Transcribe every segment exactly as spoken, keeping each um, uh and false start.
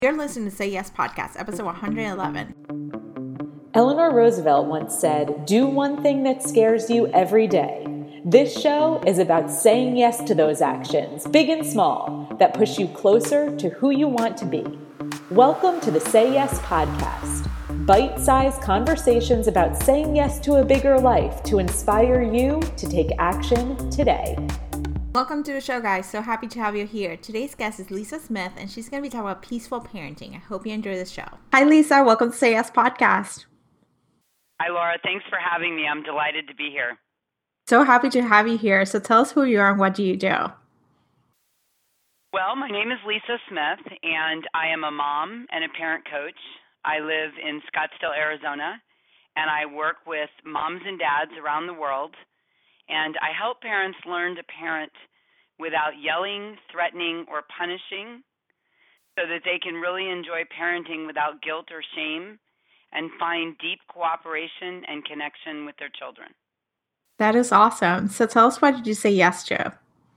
You're listening to Say Yes Podcast, episode one hundred eleven. Eleanor Roosevelt once said, "Do one thing that scares you every day." This show is about saying yes to those actions, big and small, that push you closer to who you want to be. Welcome to the Say Yes Podcast, bite-sized conversations about saying yes to a bigger life to inspire you to take action today. Welcome to the show, guys. So happy to have you here. Today's guest is Lisa Smith, and she's going to be talking about peaceful parenting. I hope you enjoy this show. Hi, Lisa. Welcome to Say Yes Podcast. Hi, Laura. Thanks for having me. I'm delighted to be here. So happy to have you here. So tell us who you are and what do you do? Well, my name is Lisa Smith, and I am a mom and a parent coach. I live in Scottsdale, Arizona, and I work with moms and dads around the world. And I help parents learn to parent without yelling, threatening, or punishing so that they can really enjoy parenting without guilt or shame and find deep cooperation and connection with their children. That is awesome. So tell us, what did you say yes to?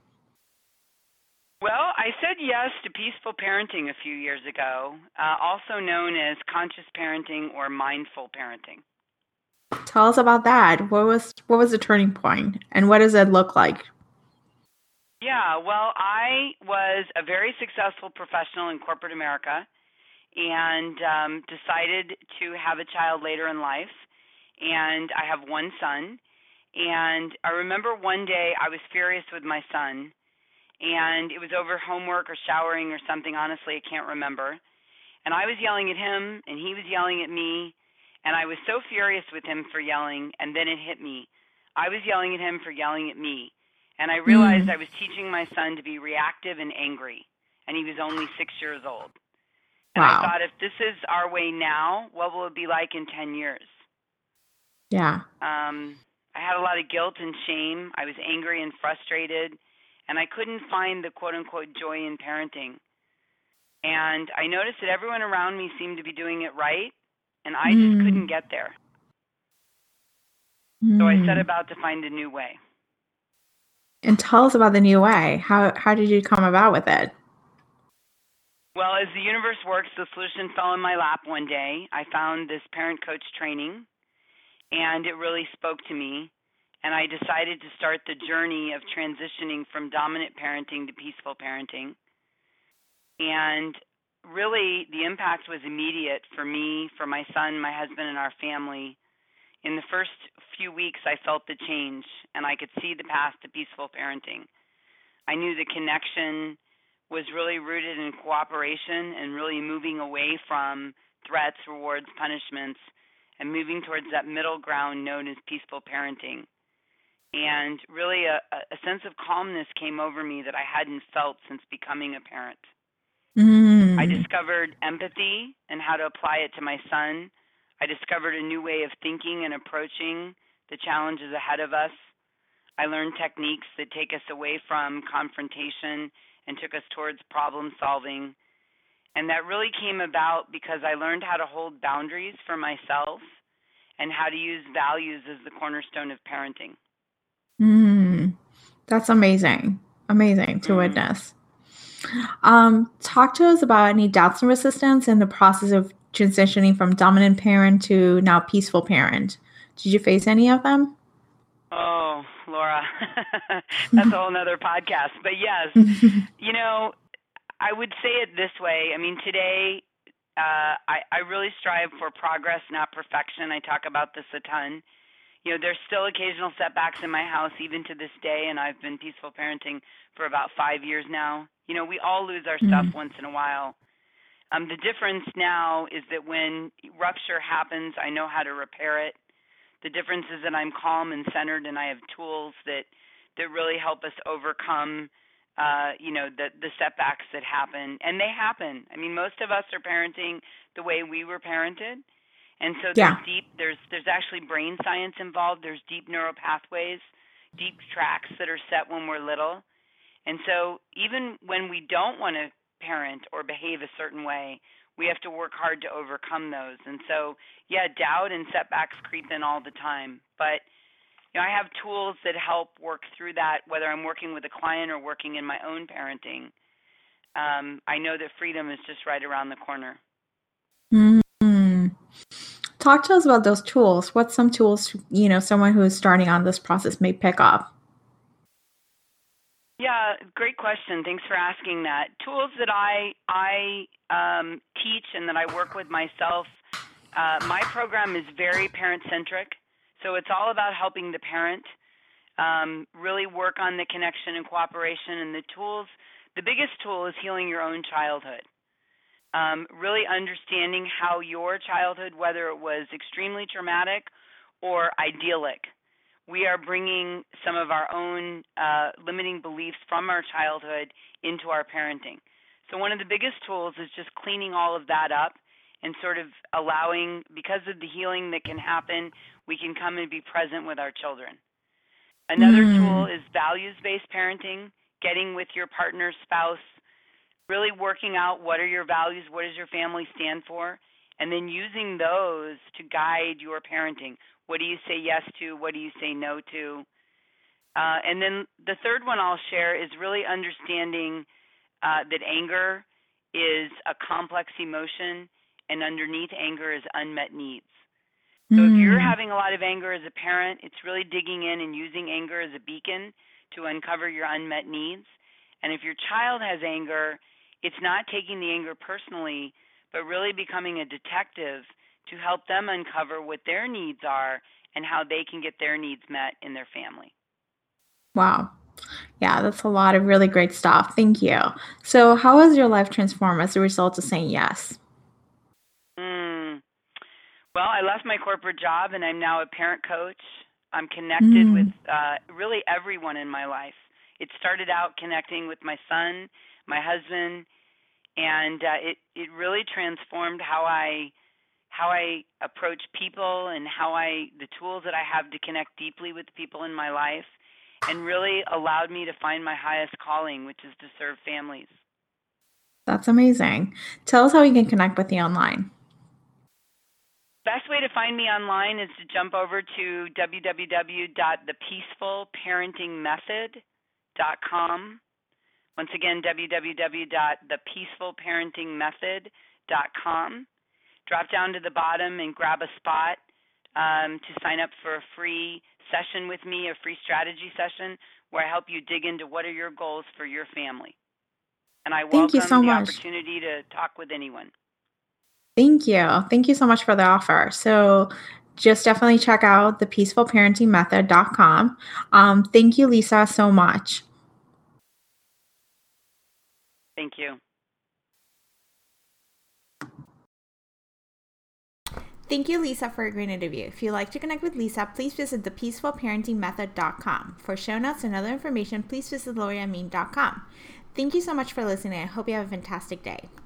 Well, I said yes to peaceful parenting a few years ago, uh, also known as conscious parenting or mindful parenting. Tell us about that. What was what was the turning point, and what does it look like? Yeah, well, I was a very successful professional in corporate America and um, decided to have a child later in life, and I have one son. And I remember one day I was furious with my son, and it was over homework or showering or something. Honestly, I can't remember. And I was yelling at him, and he was yelling at me. And I was so furious with him for yelling, and then it hit me. I was yelling at him for yelling at me. And I realized mm. I was teaching my son to be reactive and angry, and he was only six years old. And wow. I thought, if this is our way now, what will it be like in ten years? Yeah. Um, I had a lot of guilt and shame. I was angry and frustrated, and I couldn't find the quote-unquote joy in parenting. And I noticed that everyone around me seemed to be doing it right, and I just mm. couldn't get there. Mm. So I set about to find a new way. And tell us about the new way. How how did you come about with it? Well, as the universe works, the solution fell in my lap one day. I found this parent coach training, and it really spoke to me. And I decided to start the journey of transitioning from dominant parenting to peaceful parenting. And really, the impact was immediate for me, for my son, my husband, and our family. In the first few weeks, I felt the change, and I could see the path to peaceful parenting. I knew the connection was really rooted in cooperation and really moving away from threats, rewards, punishments, and moving towards that middle ground known as peaceful parenting. And really, a, a sense of calmness came over me that I hadn't felt since becoming a parent. Mm. I discovered empathy and how to apply it to my son. I discovered a new way of thinking and approaching the challenges ahead of us. I learned techniques that take us away from confrontation and took us towards problem solving. And that really came about because I learned how to hold boundaries for myself and how to use values as the cornerstone of parenting. Mm. That's amazing. Amazing to mm. witness. Um, talk to us about any doubts and resistance in the process of transitioning from dominant parent to now peaceful parent. Did you face any of them? Oh, Laura, that's a whole nother podcast. But yes, you know, I would say it this way. I mean, today, uh, I, I really strive for progress, not perfection. I talk about this a ton. You know, there's still occasional setbacks in my house, even to this day, and I've been peaceful parenting for about five years now. You know, we all lose our stuff mm-hmm. once in a while. Um, the difference now is that when rupture happens, I know how to repair it. The difference is that I'm calm and centered, and I have tools that, that really help us overcome, uh, you know, the, the setbacks that happen. And they happen. I mean, most of us are parenting the way we were parented. And so there's yeah. deep, there's there's actually brain science involved. There's deep neural pathways, deep tracks that are set when we're little. And so even when we don't want to parent or behave a certain way, we have to work hard to overcome those. And so, yeah, doubt and setbacks creep in all the time. But, you know, I have tools that help work through that, whether I'm working with a client or working in my own parenting. um, I know that freedom is just right around the corner. Mm-hmm. Talk to us about those tools. What's some tools, you know, someone who is starting on this process may pick up? Yeah, great question. Thanks for asking that. Tools that I I um, teach and that I work with myself. Uh, my program is very parent-centric, so it's all about helping the parent um, really work on the connection and cooperation and the tools. The biggest tool is healing your own childhood. Um, really understanding how your childhood, whether it was extremely traumatic or idyllic, we are bringing some of our own uh, limiting beliefs from our childhood into our parenting. So one of the biggest tools is just cleaning all of that up and sort of allowing, because of the healing that can happen, we can come and be present with our children. Another mm. tool is values-based parenting, getting with your partner, spouse, really working out what are your values, what does your family stand for, and then using those to guide your parenting. What do you say yes to? What do you say no to? Uh, and then the third one I'll share is really understanding uh, that anger is a complex emotion, and underneath anger is unmet needs. So mm. if you're having a lot of anger as a parent, it's really digging in and using anger as a beacon to uncover your unmet needs. And if your child has anger, it's not taking the anger personally, but really becoming a detective to help them uncover what their needs are and how they can get their needs met in their family. Wow. Yeah, that's a lot of really great stuff. Thank you. So how has your life transformed as a result of saying yes? Mm. Well, I left my corporate job and I'm now a parent coach. I'm connected mm. with uh, really everyone in my life. It started out connecting with my son, my husband, and uh, it, it really transformed how I how I approach people and how I the tools that I have to connect deeply with people in my life, and really allowed me to find my highest calling, which is to serve families. That's amazing. Tell us how we can connect with you online. Best way to find me online is to jump over to w w w dot the peaceful parenting method dot com. Once again, w w w dot the peaceful parenting method dot com. Drop down to the bottom and grab a spot um, to sign up for a free session with me, a free strategy session where I help you dig into what are your goals for your family. And I Thank welcome you so the much. opportunity to talk with anyone. Thank you. Thank you so much for the offer. So just definitely check out the peaceful parenting method dot com. Um, thank you, Lisa, so much. Thank you. Thank you, Lisa, for a great interview. If you'd like to connect with Lisa, please visit the peaceful parenting method dot com. For show notes and other information, please visit lori amin dot com. Thank you so much for listening. I hope you have a fantastic day.